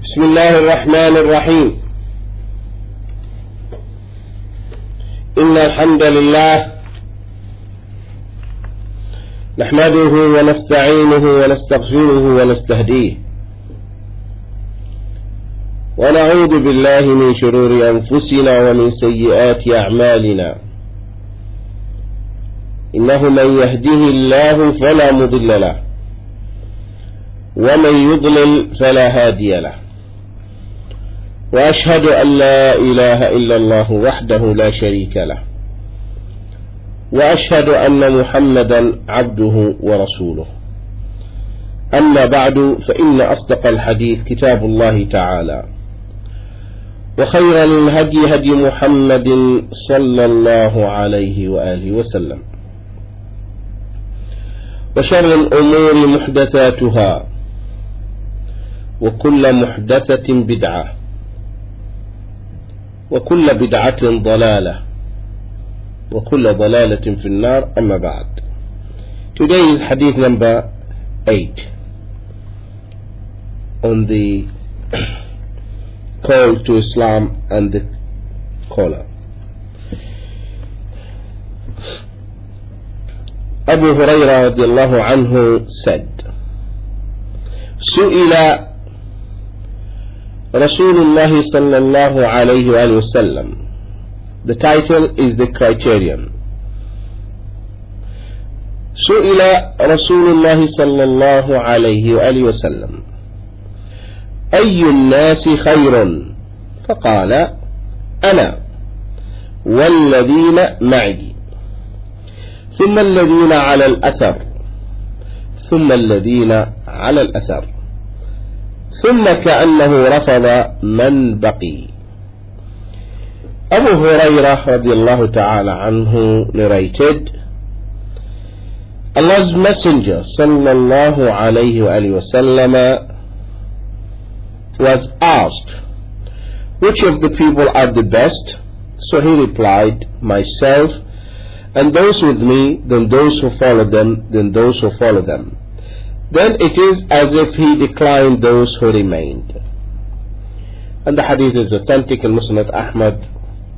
بسم الله الرحمن الرحيم. إن الحمد لله نحمده ونستعينه ونستغفره ونستهديه ونعوذ بالله من شرور أنفسنا ومن سيئات أعمالنا، إنه من يهده الله فلا مضل له ومن يضلل فلا هادي له، وأشهد أن لا إله إلا الله وحده لا شريك له، وأشهد أن محمدا عبده ورسوله. أما بعد، فإن أصدق الحديث كتاب الله تعالى، وخير الهدي هدي محمد صلى الله عليه وآله وسلم، وشر الأمور محدثاتها، وكل محدثة بدعة، وكل بدعة ضلالة، وكل ضلالة في النار. أما بعد. Today is hadith number 8 on the call to Islam and the caller. Abu Hurairah radiallahu anhu said, سئل رسول الله صلى الله عليه وآله وسلم. The title is the criterion. سئل رسول الله صلى الله عليه وآله وسلم أي الناس خير؟ فقال أنا والذين معي، ثم الذين على الأثر، ثم الذين على الأثر، ثم كأنه رفض من بقي. Abu Hurairah radiallahu ta'ala anhu narrated, Allah's Messenger sallallahu alayhi wa sallam was asked, which of the people are the best? So he replied, myself, and those with me, then those who follow them, then those who follow them. Then it is as if he declined those who remained. And the hadith is authentic in Musnad Ahmad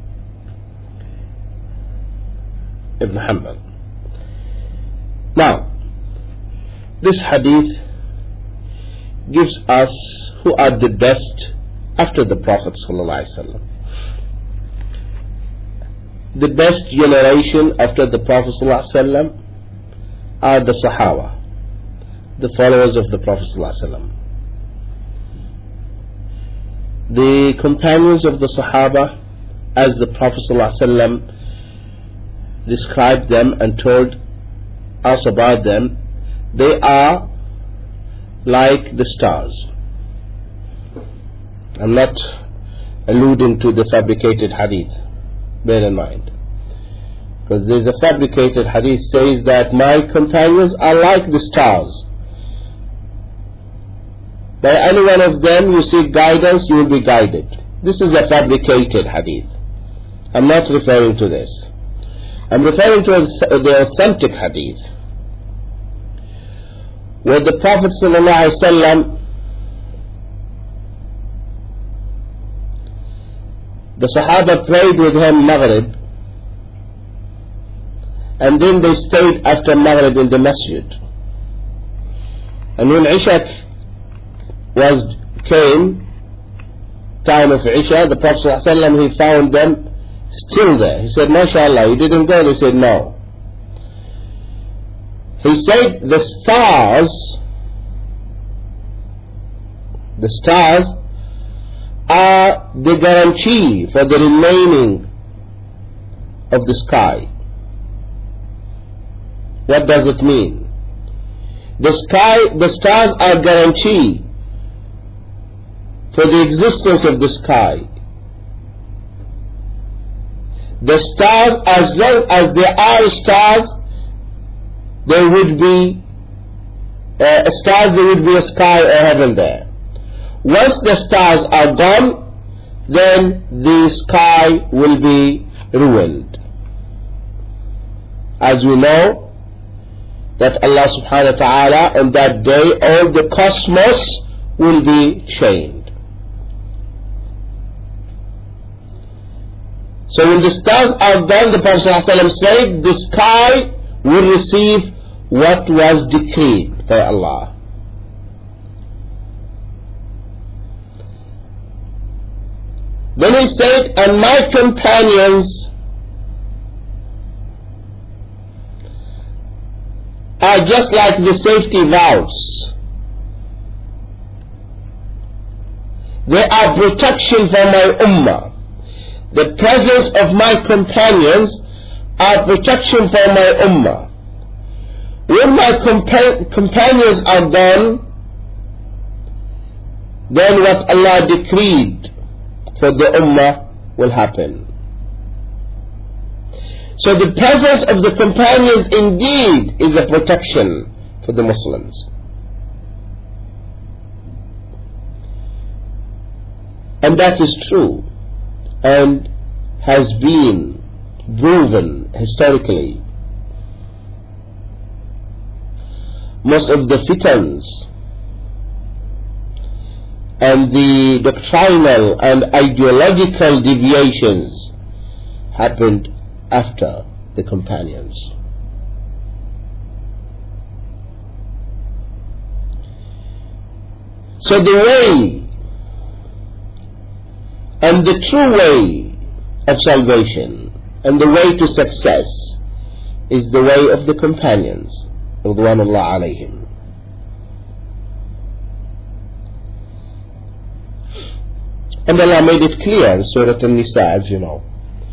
ibn Hanbal. Now, this hadith gives us who are the best after the Prophet ﷺ. The best generation after the Prophet ﷺ are the Sahaba, the followers of the Prophet ﷺ. The companions of the Sahaba, as the Prophet ﷺ described them and told us about them, they are like the stars. I'm not alluding to the fabricated hadith, bear in mind, because there's a fabricated hadith says that my companions are like the stars. By any one of them you seek guidance, you will be guided. This is a fabricated hadith. I'm not referring to this. I'm referring to the authentic hadith, where the Prophet ﷺ, the Sahaba prayed with him Maghrib, and then they stayed after Maghrib in the masjid. And when Isha came, time of Isha, the Prophet ﷺ, he found them still there. He said, MashaAllah, you didn't go? They said, no. He said, the stars are the guarantee for the remaining of the sky. What does it mean? The stars are guarantee for the existence of the sky. The stars, as long as there are stars, there would be stars, there would be a sky or heaven there. Once the stars are gone, then the sky will be ruined. As we know that Allah subhanahu wa ta'ala on that day all the cosmos will be chained. So when the stars are gone, the Prophet ﷺ said, the sky will receive what was decreed by Allah. Then he said, and my companions are just like the safety valves. They are protection for my ummah. The presence of my companions are protection for my ummah. When my companions are gone, then what Allah decreed for the ummah will happen. So the presence of the companions indeed is a protection for the Muslims. And that is true and has been proven historically. Most of the fitans and the doctrinal and ideological deviations happened after the companions. So the way and the true way of salvation and the way to success is the way of the companions, Ridwanullah alayhim. And Allah made it clear in Surah An-Nisa, as you know.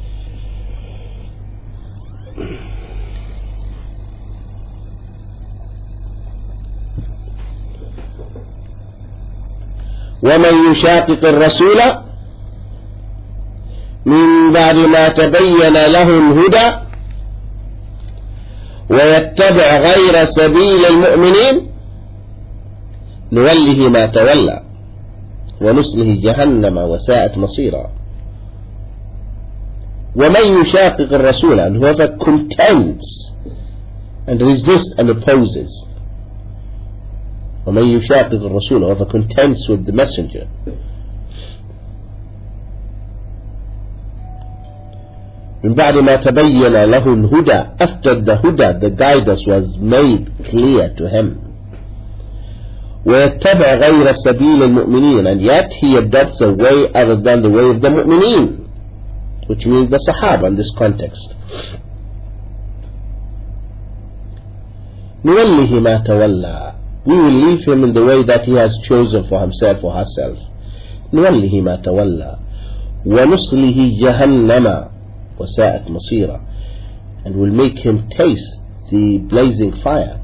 وَمَنْ يُشَاقِقِ الرَّسُولَ مِنْ بَعْدِ مَا تَبَيَّنَ لَهُ الْهُدَى وَيَتَّبِعْ غَيْرَ سَبِيلِ الْمُؤْمِنِينَ نُوَلِّهِ مَا تَوَلَّى وَنُصْلِهِ جَهَنَّمَ وَسَاءَتْ مَصِيرًا. وَمَنْ يُشَاقِقِ الرَّسُولَ, and whoever contends and resists and opposes. وَمَنْ يُشَاقِقِ الرَّسُولَ, whoever contends with the messenger. مِنْ بَعْدِ مَا تَبَيَّنَ لَهُ الْهُدَى, after the huda, the guidance was made clear to him. وَيَتَّبِعْ غَيْرَ سَبِيلِ الْمُؤْمِنِينَ, and yet he adopts a way other than the way of the mu'mineen, which means the Sahaba in this context. نُوَلِّهِ مَا تَوَلَّى, we will leave him in the way that he has chosen for himself or herself. نُوَلِّهِ مَا تَوَلَّى وَنُصْلِهِ جَهَنَّمَ وَسَاءَتْ مَصِيرًا, and will make him taste the blazing fire.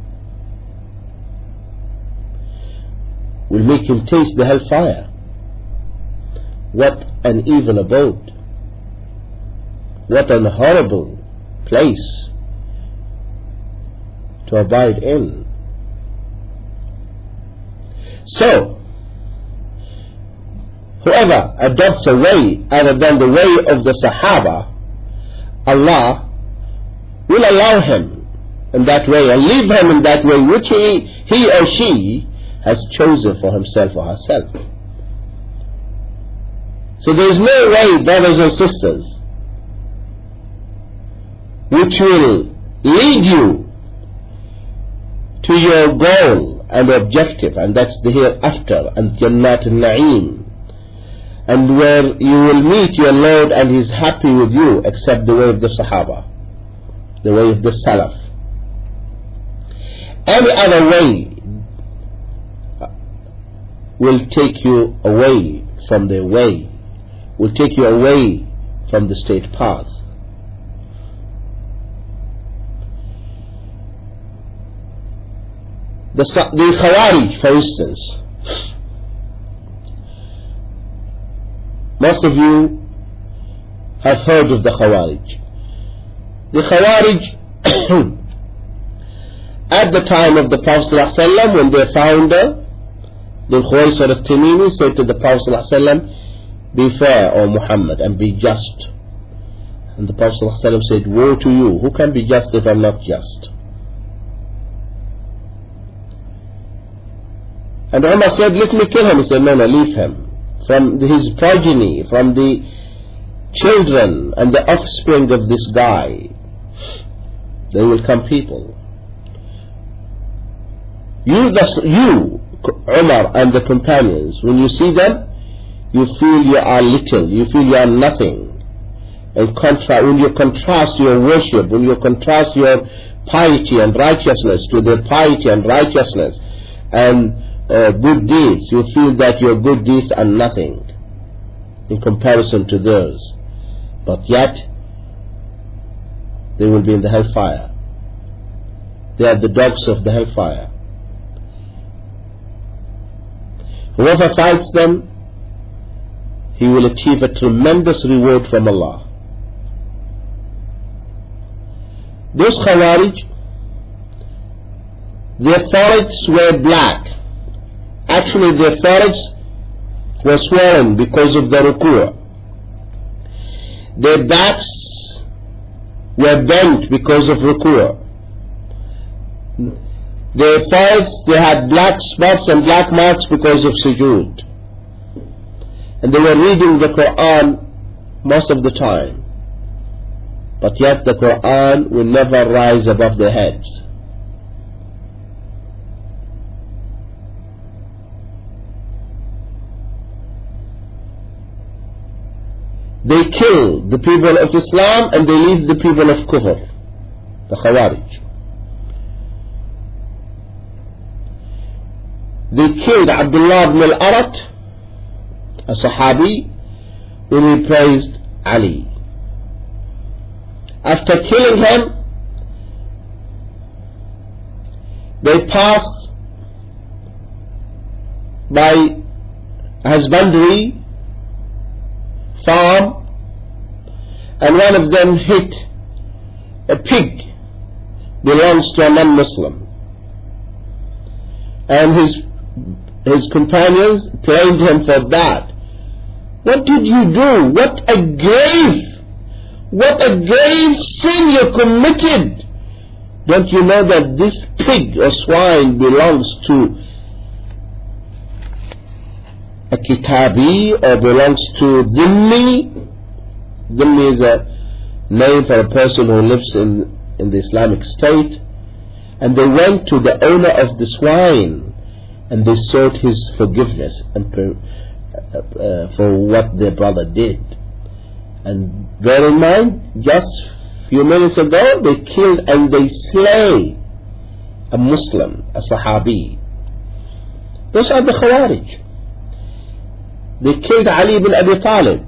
Will make him taste the hellfire. What an evil abode. What an horrible place to abide in. So, whoever adopts a way other than the way of the Sahaba, Allah will allow him in that way and leave him in that way which he or she has chosen for himself or herself. So there is no way, brothers and sisters, which will lead you to your goal and objective, and that's the hereafter and Jannat al-Na'im, and where you will meet your Lord and He is happy with you, except the way of the Sahaba, the way of the Salaf. Any other way will take you away from their way, will take you away from the straight path. The Khawarij, for instance, most of you have heard of the Khawarij. The Khawarij at the time of the Prophet ﷺ, when their founder, the Khuwaysir al-Tamimi, said to the Prophet ﷺ, be fair, O Muhammad, and be just. And the Prophet ﷺ said, woe to you, who can be just if I'm not just? And Umar said, let me kill him. He said, no, leave him. From his progeny, from the children and the offspring of this guy, they will come people. You, Umar and the companions, when you see them, you feel you are little, you feel you are nothing. And when you contrast your worship, when you contrast your piety and righteousness to their piety and righteousness and good deeds, you feel that your good deeds are nothing in comparison to theirs. But yet, they will be in the hellfire. They are the dogs of the hellfire. Whoever fights them, he will achieve a tremendous reward from Allah. Those Khawarij, their foreheads were black. Actually, their foreheads were swollen because of the ruku'. Their backs were bent because of ruku'. Their foreheads, they had black spots and black marks because of sujood. And they were reading the Quran most of the time. But yet the Quran will never rise above their heads. They kill the people of Islam and they leave the people of Kufr, the Khawarij. They killed Abdullah ibn al-Arat, a Sahabi, when he praised Ali. After killing him, they passed by husbandry farm, and one of them hit a pig belongs to a non-Muslim, and his companions blamed him for that. What did you do? What a grave sin you committed! Don't you know that this pig or swine belongs to a kitabi or belongs to dhimmi? Dhimmi is a name for a person who lives in the Islamic State. And they went to the owner of the swine and they sought his forgiveness and for what their brother did. And bear in mind, just a few minutes ago, they killed and they slay a Muslim, a Sahabi. Those are the Khawarij. They killed Ali ibn Abi Talib.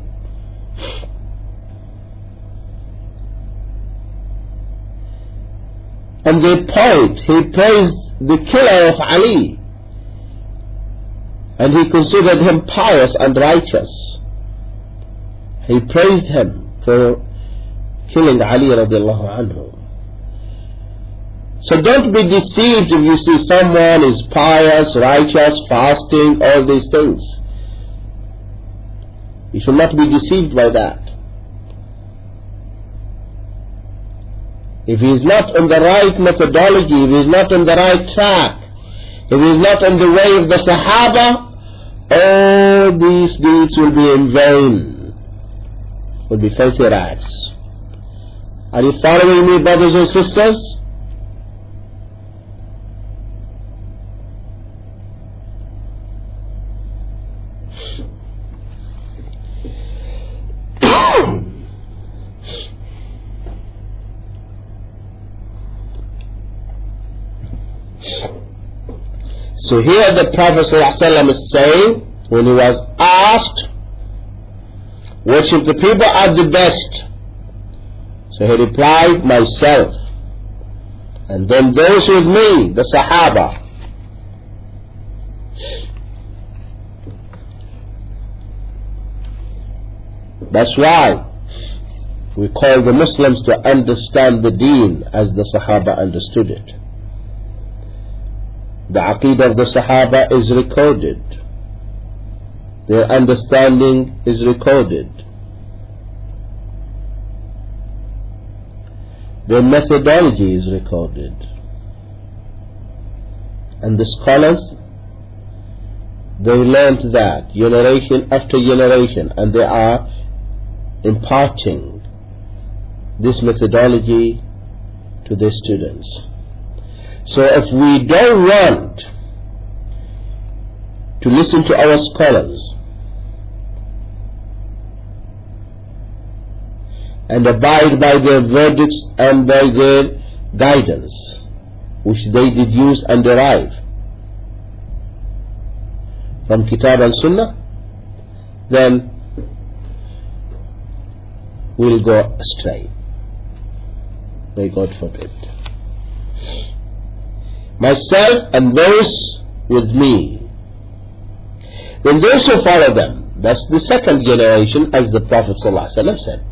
And he praised the killer of Ali. And he considered him pious and righteous. He praised him for killing Ali radiallahu anhu. So don't be deceived if you see someone is pious, righteous, fasting, all these things. You should not be deceived by that. If he is not on the right methodology, if he is not on the right track, if he is not on the way of the Sahaba, all these deeds will be in vain, will be filthy rags. Are you following me, brothers and sisters? So here the Prophet ﷺ is saying, when he was asked, which of the people are the best? So he replied, myself. And then those with me, the Sahaba. That's why we call the Muslims to understand the deen as the Sahaba understood it. The Aqeedah of the Sahaba is recorded. Their understanding is recorded. Their methodology is recorded. And the scholars, they learned that generation after generation, and they are imparting this methodology to their students. So if we don't want to listen to our scholars and abide by their verdicts and by their guidance, which they deduce and derive from Kitab and Sunnah, then we'll go astray. May God forbid. Myself and those with me, then those who follow them, that's the second generation, as the Prophet ﷺ said.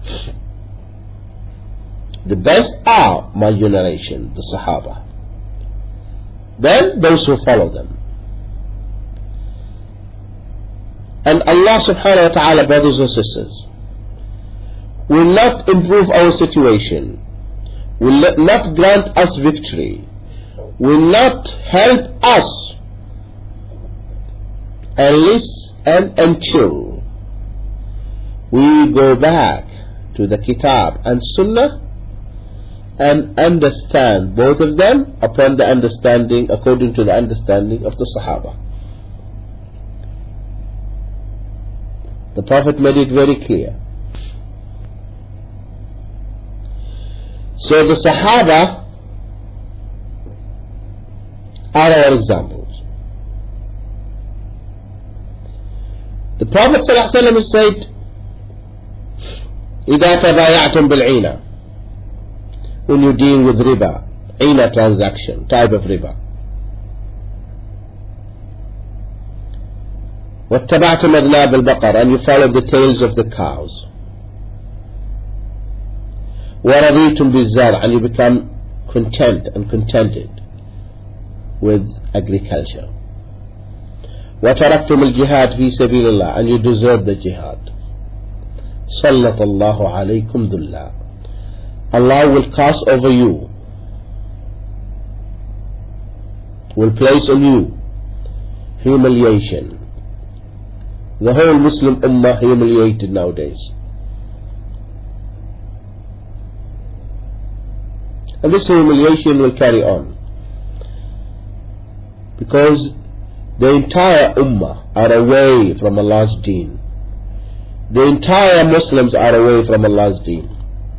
The best are my generation, the Sahaba. Then those who follow them. And Allah subhanahu wa ta'ala, brothers and sisters, will not improve our situation, will not grant us victory, will not help us until we go back to the Kitab and Sunnah and understand both of them according to the understanding of the Sahaba. The Prophet made it very clear. So the Sahaba are our examples. The Prophet ﷺ said, إِذَا تَبَايَعْتُمْ بِالْعِينَةِ, when you deal with riba, عِينَة transaction, type of riba. وَاتَّبَعْتُمْ أَذْنَابَ الْبَقَرِ, and you follow the tails of the cows. وَرَضِيتُمْ بِالزَّرْعِ, and you become content and contented with agriculture. وَتَرَكْتُمُ الْجِهَادِ فِي سَبِيلِ اللَّهِ, and you desert the jihad. سَلَّطَ اللَّهُ عَلَيْكُمْ ذُلًّا, Allah will cast over you, will place on you humiliation. The whole Muslim Ummah humiliated nowadays. And this humiliation will carry on, because the entire Ummah are away from Allah's deen. The entire Muslims are away from Allah's deen,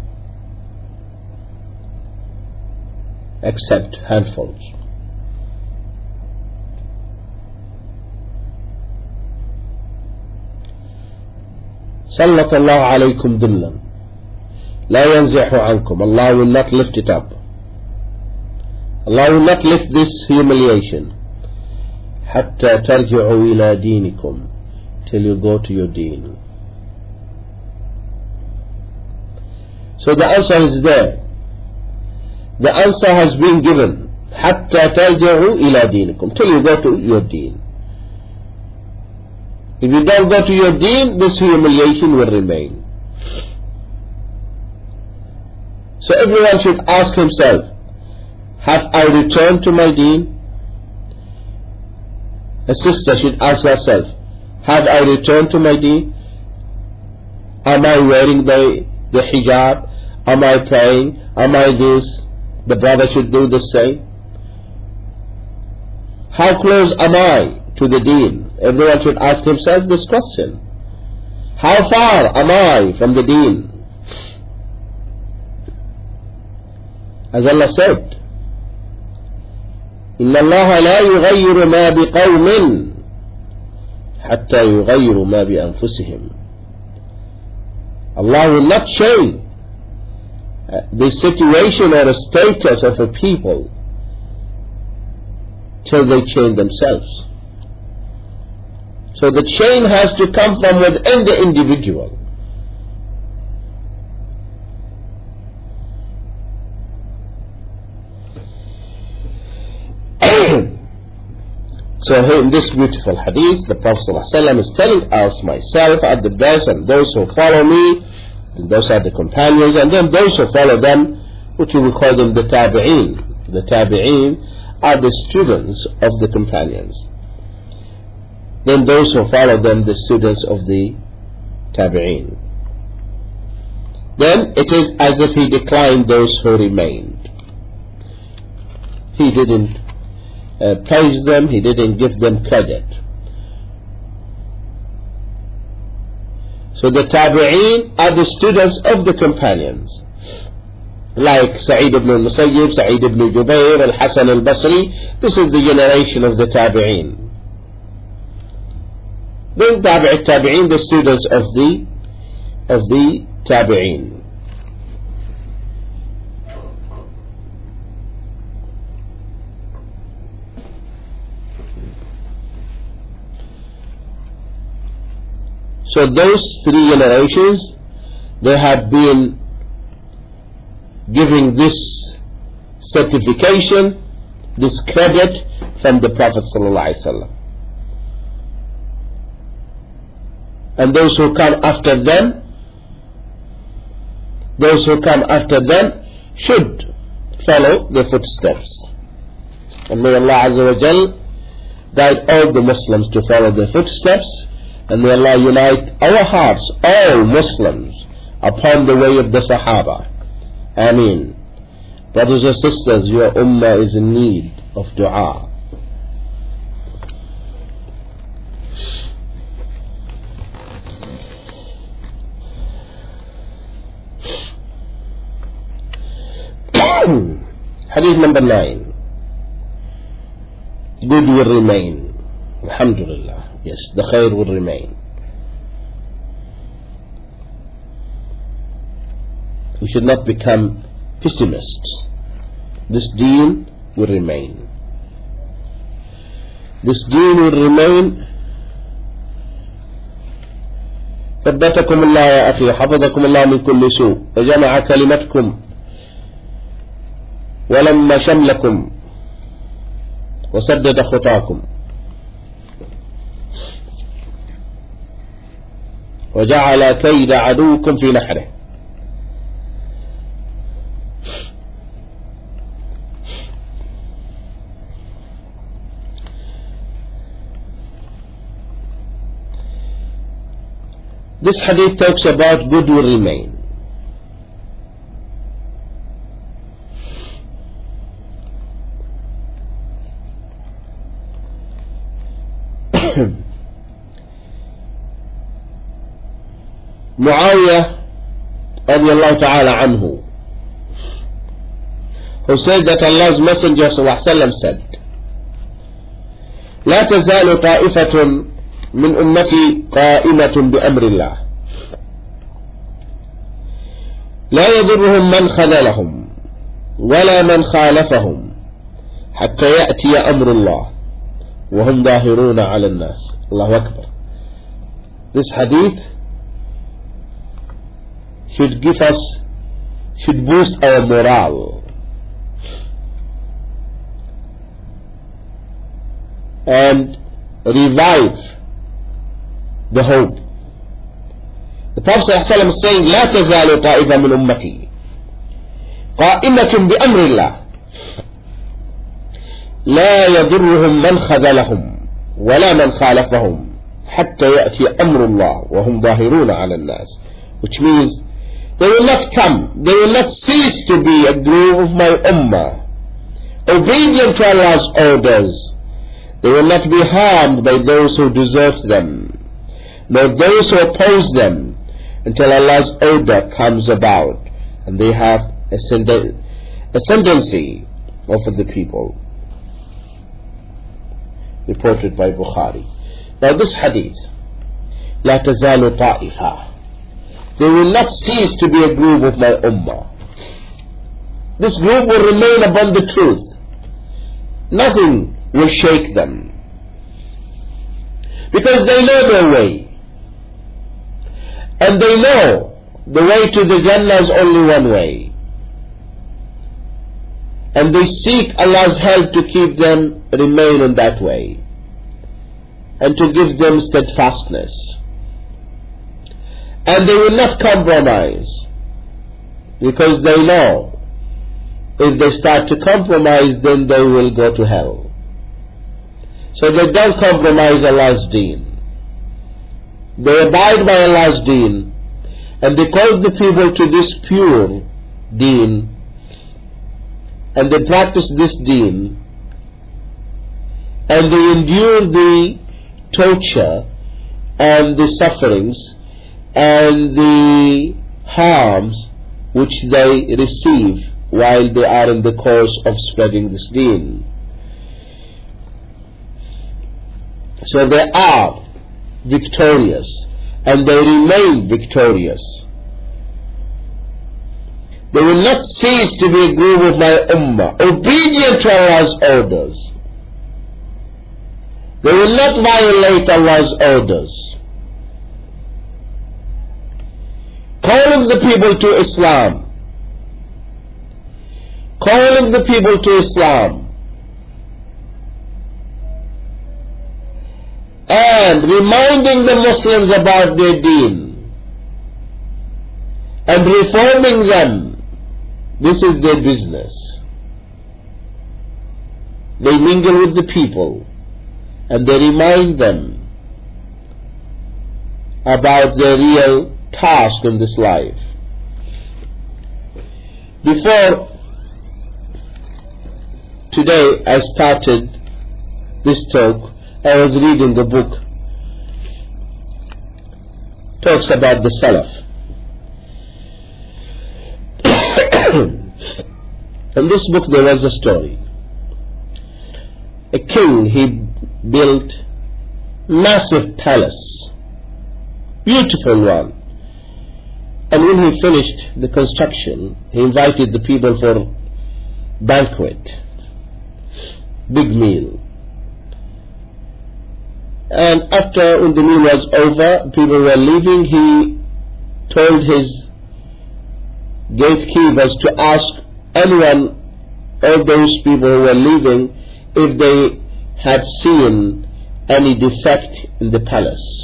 except handfuls. سلط الله عليكم ذلا لا ينزح عنكم, Allah will not lift it up. Allah will not lift this humiliation حتى ترجعوا إلى دينكم, till you go to your deen. So the answer is there. The answer has been given. حتى ترجعوا إلى دينكم, till you go to your deen. If you don't go to your deen, this humiliation will remain. So everyone should ask himself, have I returned to my deen? A sister should ask herself, have I returned to my deen? Am I wearing the hijab? Am I praying? Am I this? The brother should do the same. How close am I to the deen? Everyone should ask himself this question. How far am I from the deen? As Allah said, إِنَّ اللَّهَ لَا يُغَيِّرُ مَا بِقَوْمٍ حَتَّى يُغَيِّرُ مَا بِأَنفُسِهِمْ. Allah will not change the situation or the status of a people till they change themselves. So the change has to come from within the individual. So here in this beautiful hadith, the Prophet ﷺ is telling us, myself are the best, and those who follow me, and those are the companions, and then those who follow them, which we will call them the tabi'een. The tabi'een are the students of the companions. Then those who follow them, the students of the tabi'een. then it is as if he declined those who remained. He didn't praise them, he didn't give them credit. So the Tabi'een are the students of the companions, like Sa'id ibn al-Musayyib, Sa'id ibn Jubayr, Al-Hasan al-Basri. This is the generation of the Tabi'een. Then Tabi'een, the students of the Tabi'een. So those three generations, they have been giving this certification, this credit from the Prophet ﷺ. And those who come after them, should follow the footsteps. And may Allah Azza wa Jal guide all the Muslims to follow their footsteps. And may Allah unite our hearts, all Muslims, upon the way of the Sahaba. Ameen. Brothers and sisters, your ummah is in need of dua. Hadith number 9. Good will remain. Alhamdulillah. Yes, the khair will remain. We should not become pessimists. This deen will remain. This deen will remain. ثبتكم الله يا أخي، حفظكم الله من كل سوء، وجمع كلمتكم ولم شملكم وسدد خطاكم وجعل كيد عدوكم في نحره. This hadith talks about good will remain. Muawiyah radiallahu ta'ala anhu, who said that Allah's Messenger sallallahu alayhi wa sallam said, لا تزال طائفة من أمتي قائمة بأمر الله لا يضرهم من خذلهم ولا من خالفهم حتى يأتي أمر الله وهم ظاهرون على الناس. الله أكبر. This hadith should boost our morale and revive the hope. The Prophet ﷺ is saying, لا تزال طائفة من أمتي قائمة بأمر الله لا يضرهم من خذلهم ولا من خالفهم حتى يأتي أمر الله وهم ظاهرون على الناس. Which means they will not come, they will not cease to be a group of my ummah, obedient to Allah's orders. They will not be harmed by those who desert them, nor those who oppose them, until Allah's order comes about and they have ascendancy over the people. Reported by Bukhari. Now this hadith, لا تزال طائفة, they will not cease to be a group of my ummah. This group will remain upon the truth. Nothing will shake them, because they know their way, and they know the way to the Jannah is only one way, and they seek Allah's help to keep them remain on that way and to give them steadfastness. And they will not compromise, because they know if they start to compromise, then they will go to hell. So they don't compromise Allah's deen. They abide by Allah's deen, and they called the people to this pure deen, and they practiced this deen, and they endured the torture and the sufferings and the harms which they receive while they are in the course of spreading this deen. So they are victorious, and they remain victorious. They will not cease to be a group of my ummah, obedient to Allah's orders. They will not violate Allah's orders. Calling the people to Islam. Calling the people to Islam. And reminding the Muslims about their deen. And reforming them. This is their business. They mingle with the people, and they remind them about their real task in this life. Before today I started this talk, I was reading a book, talks about the Salaf. In this book there was a story. A king, he built massive palace, beautiful one, and when he finished the construction, he invited the people for banquet, big meal. And after, when the meal was over, people were leaving, he told his gatekeepers to ask anyone, all those people who were leaving, if they had seen any defect in the palace.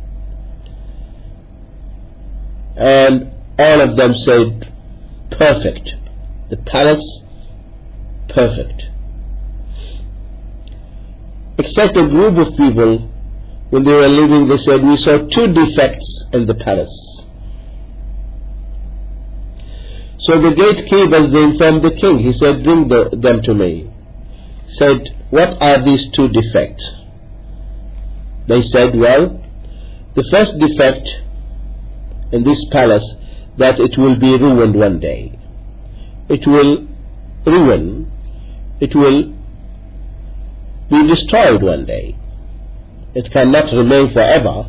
And all of them said, perfect. The palace, perfect. Except a group of people, when they were leaving, they said, we saw 2 defects in the palace. So the gatekeepers, they informed the king. He said, bring them to me. Said, what are these 2 defects? They said, well, the first defect in this palace, that it will be ruined one day. It will ruin. It will be destroyed one day. It cannot remain forever.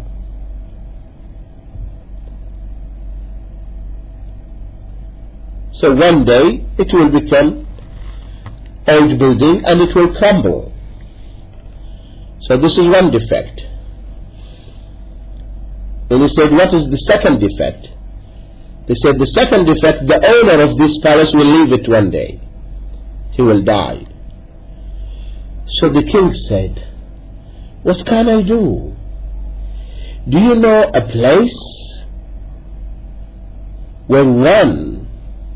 So one day it will become old building and it will crumble. So this is one defect. Then he said, what is the second defect? They said, the second defect, the owner of this palace will leave it one day. He will die. So the king said, what can I do? Do you know a place where one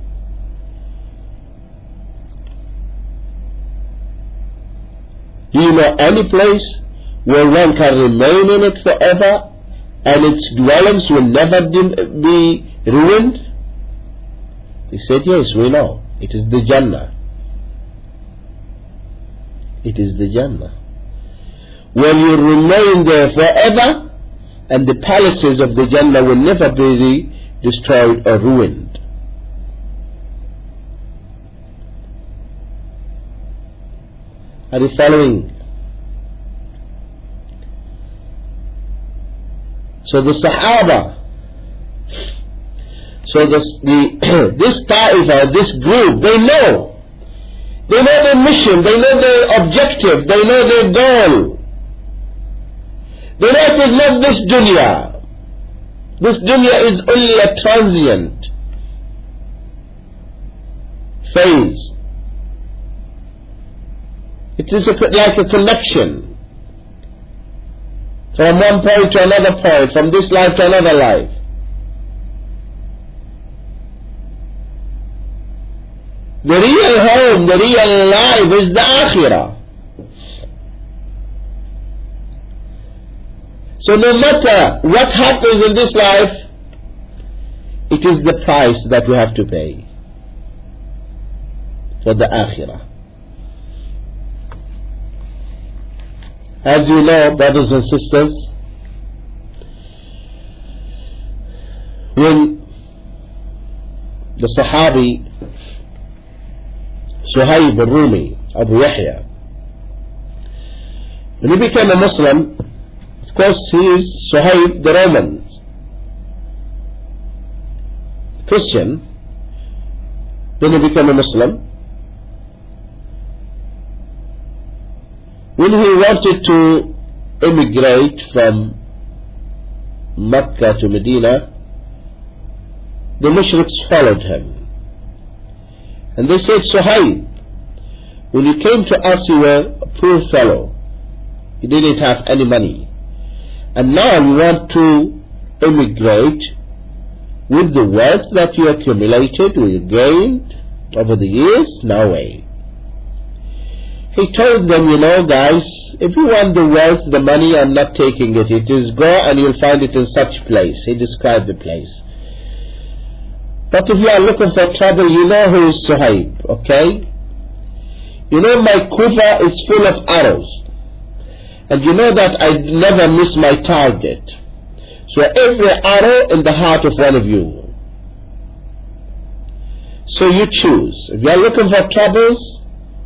Do you know any place where one can remain in it forever and its dwellings will never be ruined? He said, yes, we know. It is the Jannah. It is the Jannah. Where you remain there forever and the palaces of the Jannah will never be destroyed or ruined. Are you following? So the Sahaba, this Ta'ifa, this group, they know their mission, they know their objective, they know their goal. They know it is not this dunya. This dunya is only a transient phase. It is like a connection from one point to another point, from this life to another life. The real home, the real life is the Akhirah. So no matter what happens in this life, it is the price that we have to pay for the akhirah. As you know, brothers and sisters, when the Sahabi Suhaib al-Rumi, Abu Yahya, when he became a Muslim, of course he is Suhaib the Roman Christian, then he became a Muslim. When he wanted to immigrate from Mecca to Medina, the Mushriks followed him. And they said, Suhaib, when you came to us you were a poor fellow. You didn't have any money. And now you want to immigrate with the wealth that you accumulated, you gained over the years? No way. He told them, you know guys, if you want the wealth, the money, I'm not taking it. It is go and you'll find it in such place. He described the place. But if you are looking for trouble, you know who is Suhaib, okay? You know my quiver is full of arrows. And you know that I never miss my target. So every arrow in the heart of one of you. So you choose. If you are looking for troubles,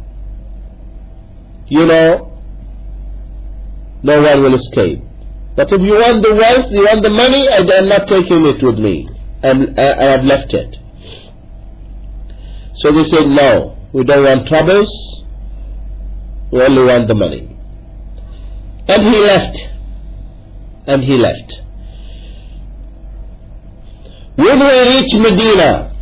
you know, no one will escape. But if you want the wealth, you want the money, I'm not taking it with me. I've left it. So they said, no, we don't want troubles, we only want the money. And he left. And he left. When he reached Medina,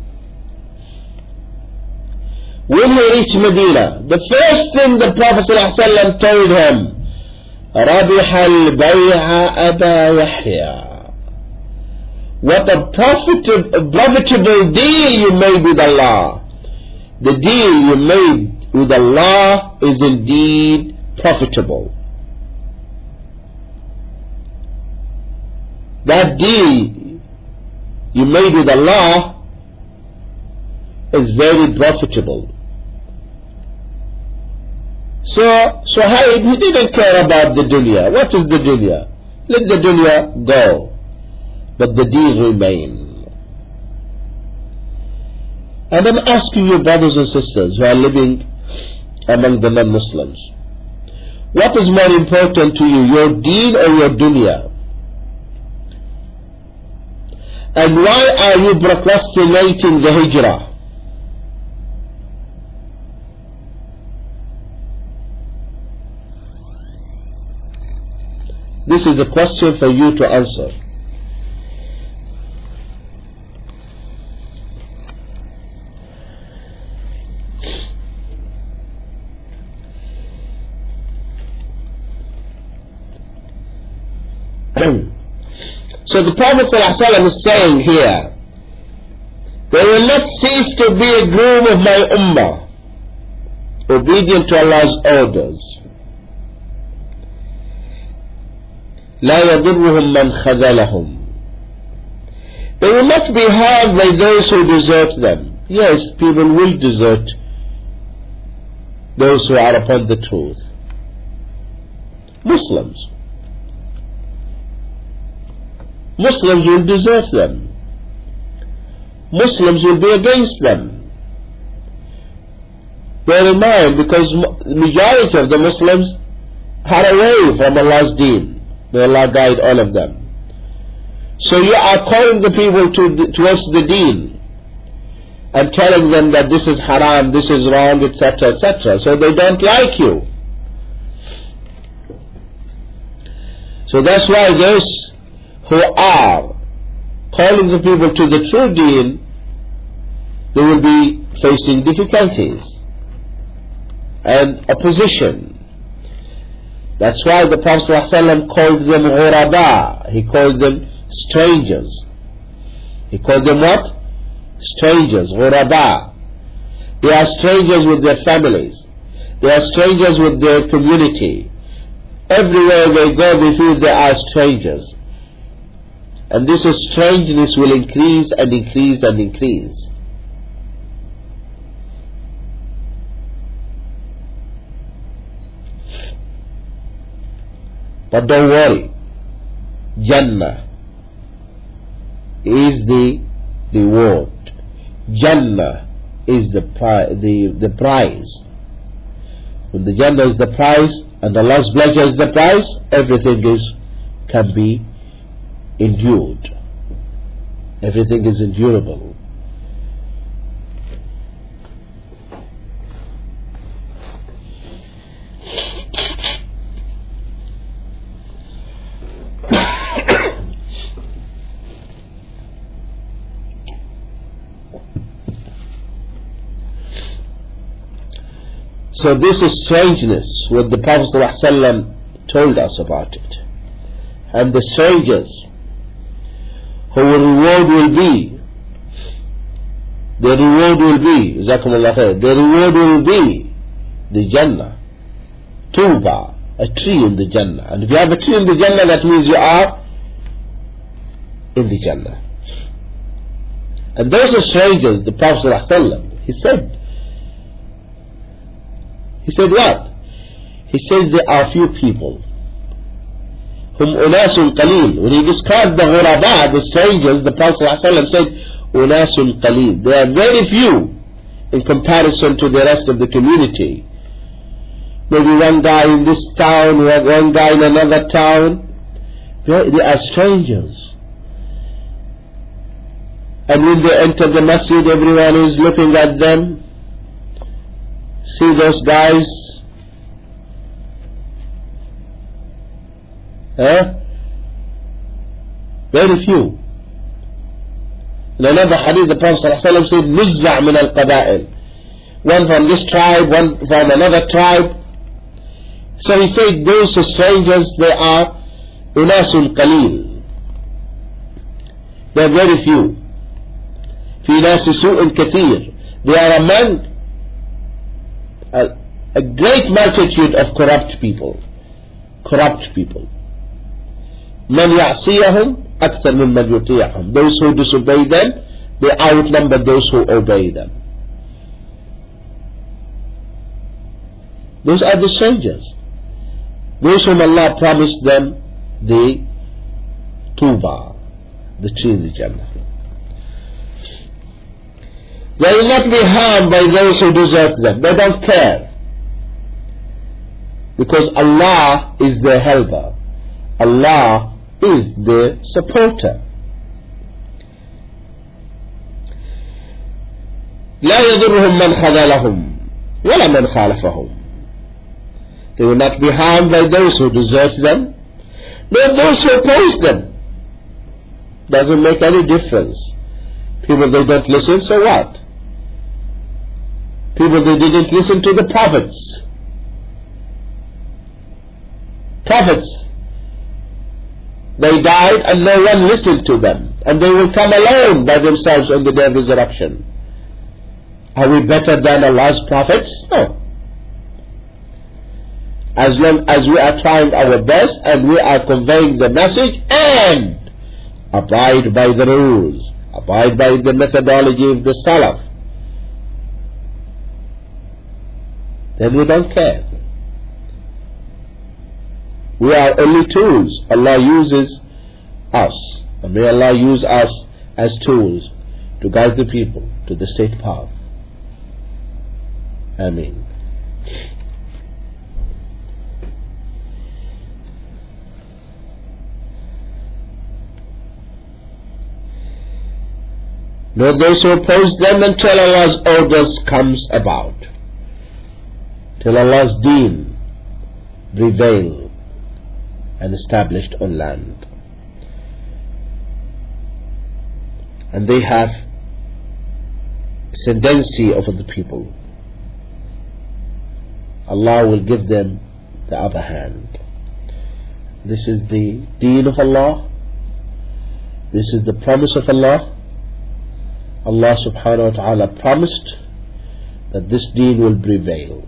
the first thing the Prophet ﷺ told him, رَبِحَ الْبَيْعَ أَبَا يَحْيَى. What a profitable deal you made with Allah. The deal you made with Allah is indeed profitable. That deal you made with Allah is very profitable. So Suhaib, he didn't care about the dunya. What is the dunya? Let the dunya go. But the deal remain. And I'm asking you, brothers and sisters who are living among the non-Muslims, what is more important to you, your deen or your dunya? And why are you procrastinating the hijrah? This is a question for you to answer. So the Prophet ﷺ is saying here, there will not cease to be a groom of my ummah, obedient to Allah's orders. لا يضرهم من خذلهم. They will not be harmed by those who desert them. Yes, people will desert those who are upon the truth. Muslims will desert them. Muslims will be against them. Bear in mind, because the majority of the Muslims are away from Allah's deen. May Allah guide all of them. So you are calling the people towards the deen and telling them that this is haram, this is wrong, etc., etc. So they don't like you. So that's why those who are calling the people to the true deen, they will be facing difficulties and opposition. That's why the Prophet ﷺ called them ghuraba. He called them strangers. He called them what? Strangers, ghuraba. They are strangers with their families. They are strangers with their community. Everywhere they go, they feel they are strangers. And this strangeness will increase and increase and increase. But don't worry, Jannah is the reward. Jannah is the prize. When the Jannah is the prize and Allah's pleasure is the prize, everything can be endured. Everything is endurable. So this is strangeness, what the Prophet ﷺ told us about it. And the strangers who reward will be, the reward will be the Jannah, Tuba, a tree in the Jannah. And if you have a tree in the Jannah, that means you are in the Jannah. And those are strangers, the Prophet ﷺ, he said what? He said there are few people. Hum unasun qaleel. When he described the ghuraba, the strangers, the Prophet ﷺ said, unasun qaleel. They are very few in comparison to the rest of the community. Maybe one guy in this town, one guy in another town. They are strangers. And when they enter the masjid, everyone is looking at them. See those guys? Very few. In another hadith, the Prophet ﷺ said, Nuzza' min al-qaba'il. One from this tribe, one from another tribe. So he said, those strangers, they are unasul qaleel. They are very few. Fi nasi su'in kathir. They are among a great multitude of corrupt people. Man ya'siyahum akthar mimman yuti'ahum. Those who disobey them, they outnumber those who obey them. Those are the strangers. Those whom Allah promised them the Tuba, the tree in the Jannah. They will not be harmed by those who desert them. They don't care. Because Allah is their helper. Allah is their supporter. لا يضرهم من خذلهم ولا من خالفهم. They will not be harmed by those who desert them, nor those who oppose them. Doesn't make any difference. People they don't listen, so what? People they didn't listen to the prophets. They died and no one listened to them, and they will come alone by themselves on the day of resurrection. Are we better than Allah's prophets? No. As long as we are trying our best and we are conveying the message and abide by the rules, abide by the methodology of the Salaf, then we don't care. We are only tools. Allah uses us, and may Allah use us as tools to guide the people to the straight path. Ameen. Nor those who oppose them until Allah's orders comes about, till Allah's deen prevail and established on land. And they have ascendancy over the people. Allah will give them the upper hand. This is the deen of Allah. This is the promise of Allah. Allah subhanahu wa ta'ala promised that this deen will prevail.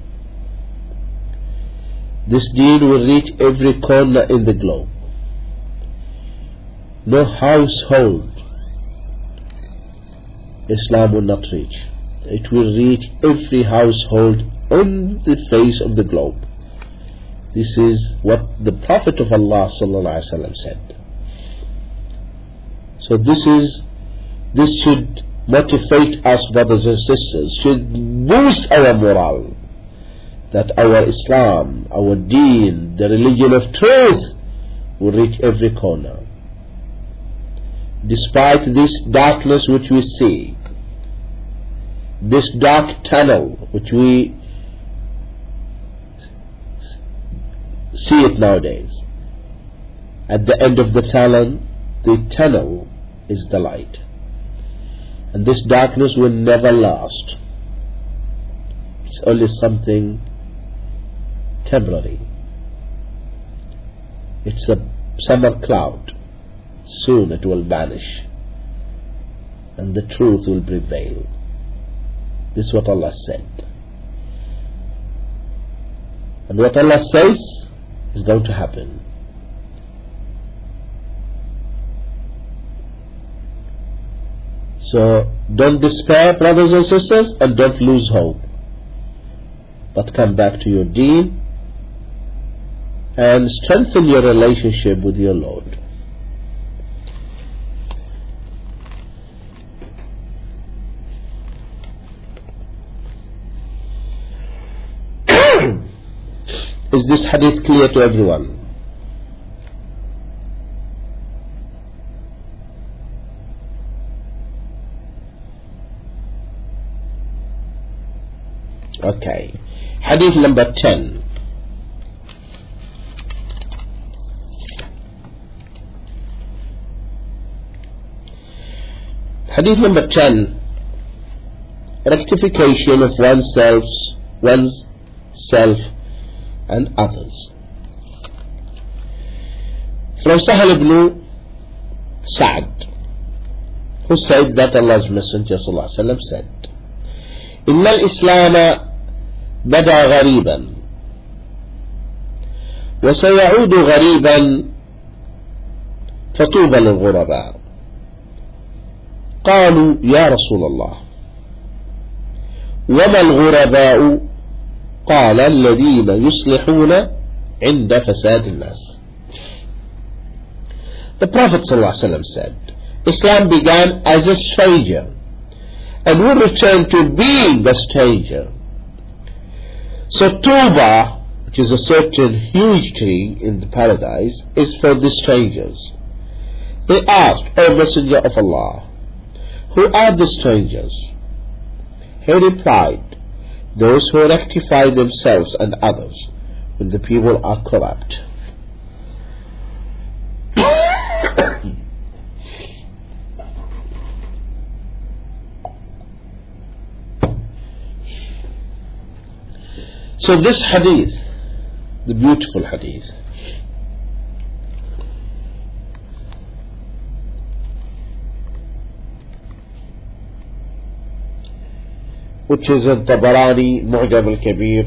This deen will reach every corner in the globe. no household Islam will not reach. It will reach every household on the face of the globe. This is what the Prophet of Allah ﷺ said. So this should motivate us, brothers and sisters, should boost our morale, that our Islam, our deen, the religion of truth will reach every corner. Despite this darkness which we see, this dark tunnel which we see it nowadays, at the end of the tunnel is the light. And this darkness will never last. It's only something temporary. It's a summer cloud. Soon it will vanish and the truth will prevail. This is what Allah said. And what Allah says is going to happen. So don't despair, brothers and sisters, and don't lose hope, but come back to your deen and strengthen your relationship with your Lord. Is this hadith clear to everyone? Okay. Hadith number 10. Hadith number 10. Rectification of oneself and others. From Sahal ibn Sa'd, who said that Allah's Messenger sallallahu alaihi wasallam said, إن الإسلام بدأ غريبا وسيعود غريبا فطوبى للغرباء. قالوا يا رسول الله وما الغرباء؟ قال الذين يصلحون عند فساد الناس. The Prophet ﷺ said, Islam began as a stranger and will return to being a stranger. So Tuba, which is a certain huge tree in the paradise, is for the strangers. They asked, O Messenger of Allah, who are the strangers? He replied, those who rectify themselves and others when the people are corrupt. So this hadith, the beautiful hadith, which is in Tabarani, Mu'jam al-Kabir,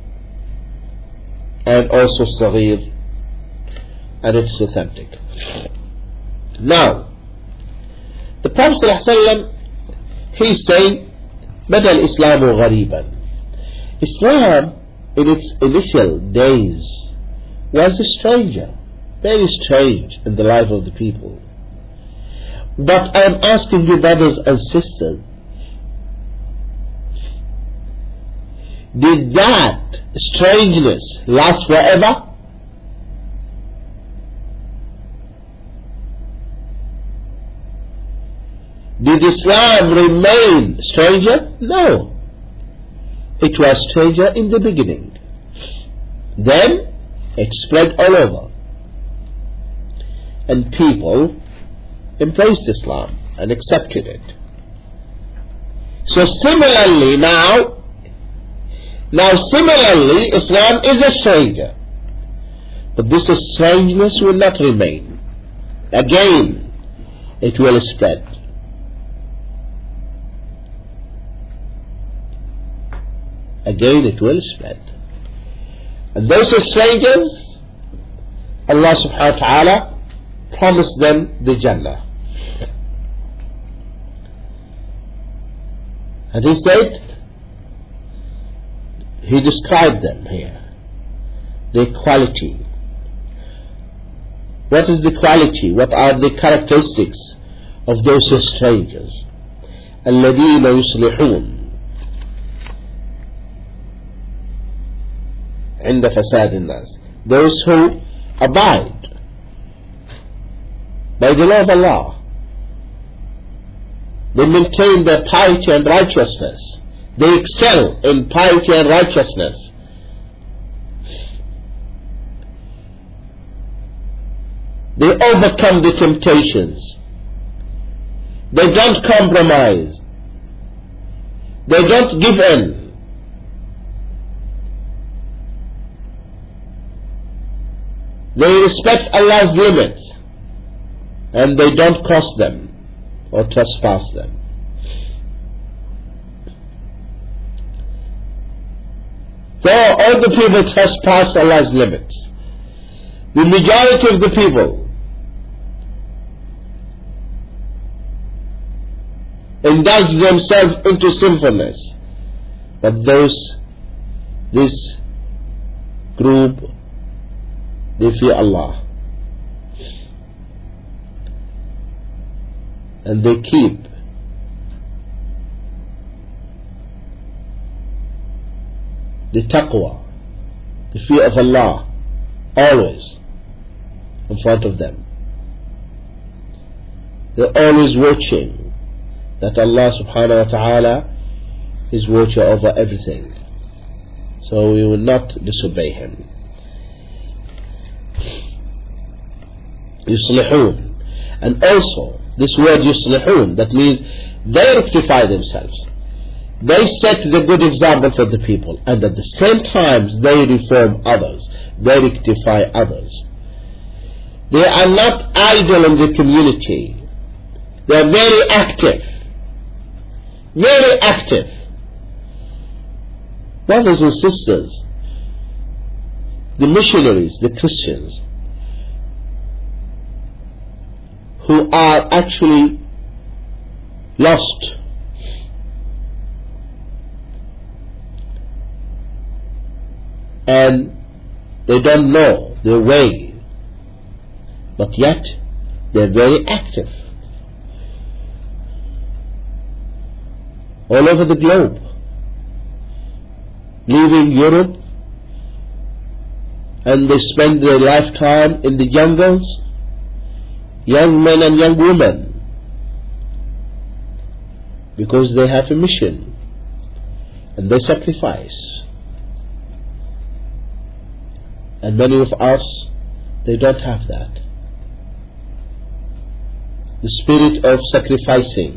and also Saghir, and it's authentic. Now, the Prophet ﷺ, he's saying, بدأ الإسلام غريبا. Islam, in its initial days, was a stranger, very strange in the life of the people. But I am asking you, brothers and sisters, did that strangeness last forever? Did Islam remain stranger? No. It was stranger in the beginning. Then it spread all over. And people embraced Islam and accepted it. So similarly now similarly Islam is a stranger. But this strangeness will not remain. Again it will spread. Again it will spread. And those strangers, Allah subhanahu wa ta'ala promised them the Jannah. And He said, He described them here, their quality. What is the quality? What are the characteristics of those strangers? الذين يصلحون عند فساد الناس, those who abide by the law of Allah. They maintain their piety and righteousness. They excel in piety and righteousness. They overcome the temptations. They don't compromise. They don't give in. They respect Allah's limits, and they don't cross them or trespass them. Though all the people trespass Allah's limits, the majority of the people indulge themselves into sinfulness, but this group, they fear Allah, and they keep the taqwa, the fear of Allah, always in front of them. They're always watching that Allah subhanahu wa ta'ala is watcher over everything, so we will not disobey Him. Yuslihun. And also this word yuslihun, that means they rectify themselves, they set the good example for the people, and at the same time they reform others, they rectify others. They are not idle in the community, they are very active. Very active. Brothers and sisters, the missionaries, the Christians, who are actually lost, and they don't know their way, but yet they're very active all over the globe, leaving Europe, and they spend their lifetime in the jungles, young men and young women, because they have a mission and they sacrifice. And many of us, they don't have that, the spirit of sacrificing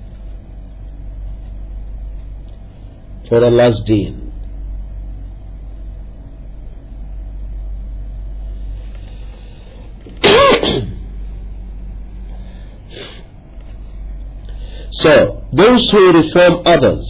for Allah's deen. So, those who reform others,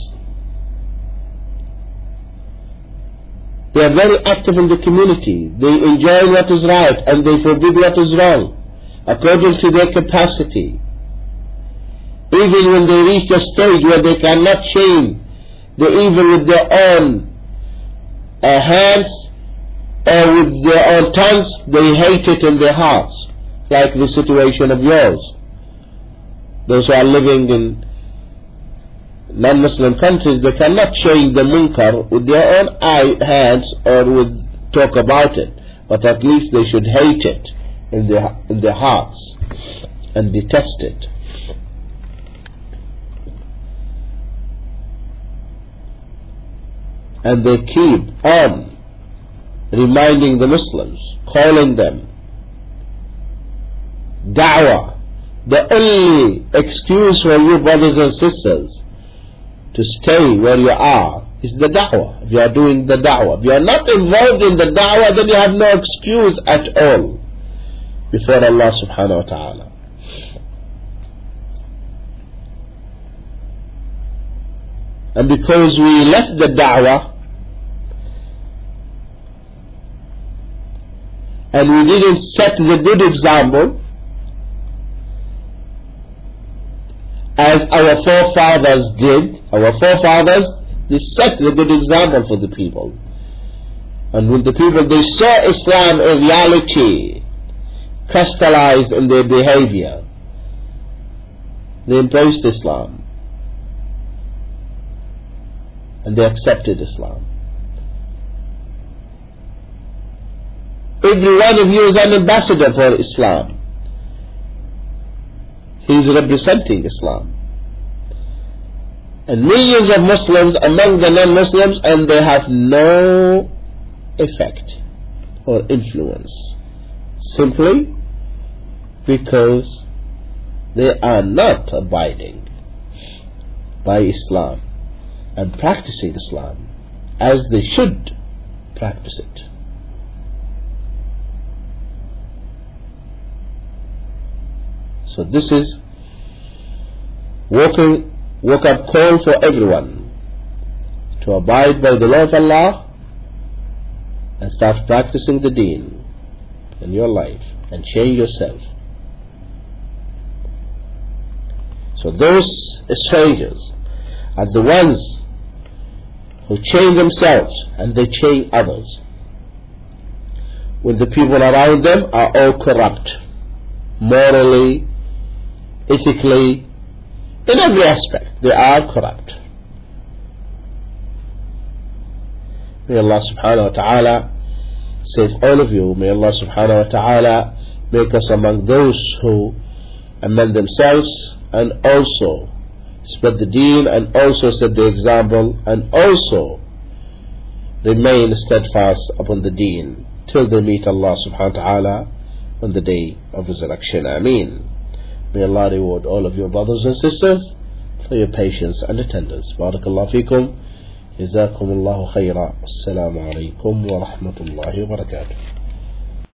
they are very active in the community. They enjoy what is right and they forbid what is wrong, according to their capacity. Even when they reach a stage where they cannot change the evil with their own hands or with their own tongues, they hate it in their hearts, like the situation of yours. Those who are living in non-Muslim countries, they cannot change the munkar with their own hands or with talk about it, but at least they should hate it in their hearts and detest it. And they keep on reminding the Muslims, calling them. Da'wah, the only excuse for you brothers and sisters to stay where you are is the da'wah. If you are doing the da'wah, if you are not involved in the da'wah, then you have no excuse at all before Allah subhanahu wa ta'ala. And because we left the da'wah and we didn't set the good example, as our forefathers did. Our forefathers, they set a good example for the people. And when the people, they saw Islam in reality, crystallized in their behavior, they embraced Islam. And they accepted Islam. Every one of you is an ambassador for Islam. He is representing Islam. And millions of Muslims among the non-Muslims, and they have no effect or influence, simply because they are not abiding by Islam and practicing Islam as they should practice it. So this is woke up call for everyone to abide by the law of Allah and start practicing the deen in your life and change yourself. So those strangers are the ones who change themselves and they change others. When the people around them are all corrupt, morally, ethically, in every aspect, they are corrupt. May Allah subhanahu wa ta'ala save all of you. May Allah subhanahu wa ta'ala make us among those who amend themselves and also spread the deen and also set the example and also remain steadfast upon the deen till they meet Allah subhanahu wa ta'ala on the day of resurrection. Ameen. May Allah reward all of your brothers and sisters for your patience and attendance. Barakallahu feekum. جزاكم الله خيرا. السلام عليكم ورحمة الله وبركاته.